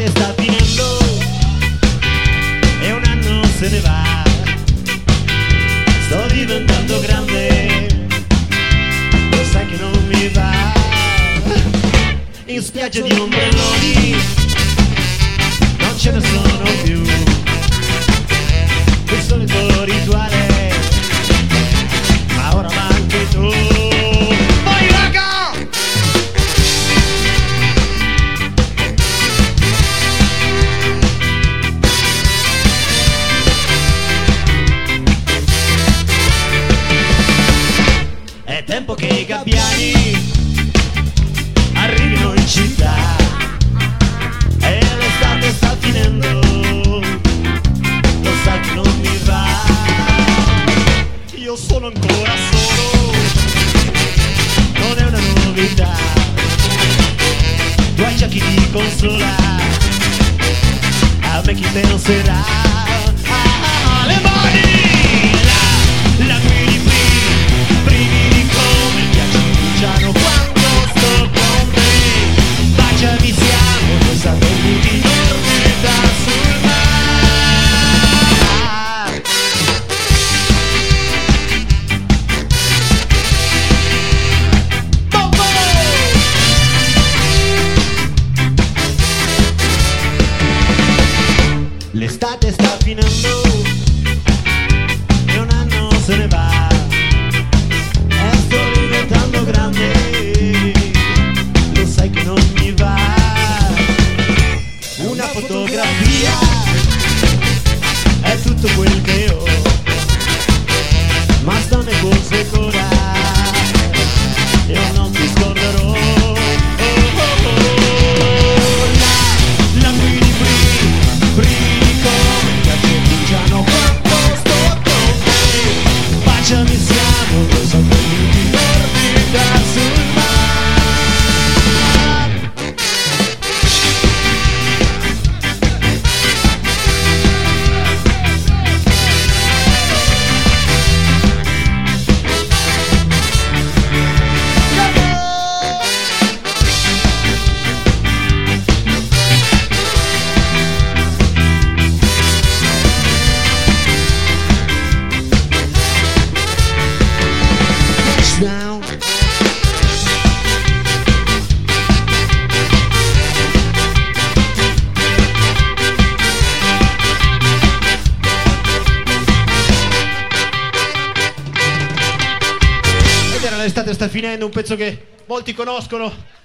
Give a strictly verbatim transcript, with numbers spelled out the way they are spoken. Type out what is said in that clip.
sta finendo e un anno se ne va. Sto diventando grande, lo sai che non mi va. In spiaggia di ombrelloni non ce ne sono più. Il solito rituale, ma ora manchi tu. Vai raga! È tempo che i gabbiani arrivino in città e l'estate sta finendo, lo sai che non mi va. Io sono ancora solo, non è una novità. Tu hai già chi ti consola, a me chi penserà. Ah, le mani! La, la guidi qui, brividi come il ghiaccio bruciano quando sto con te. Baciami, siamo due satelliti d'orbita sul mare. Bombo! L'estate sta finendo e un anno se ne va. E sto diventando grande, lo sai che non mi va. Una fotografia è tutto quel che ho, ma sto nel corso ancora, io non ti scorderò. Oh, oh, oh. La, la guidi brividi, brividi come il ghiaccio bruciano quando sto con te. Baciami, siamo due satelliti d'orbita sul mare. Touchdown. Ed era l'estate sta finendo, un pezzo che molti conoscono.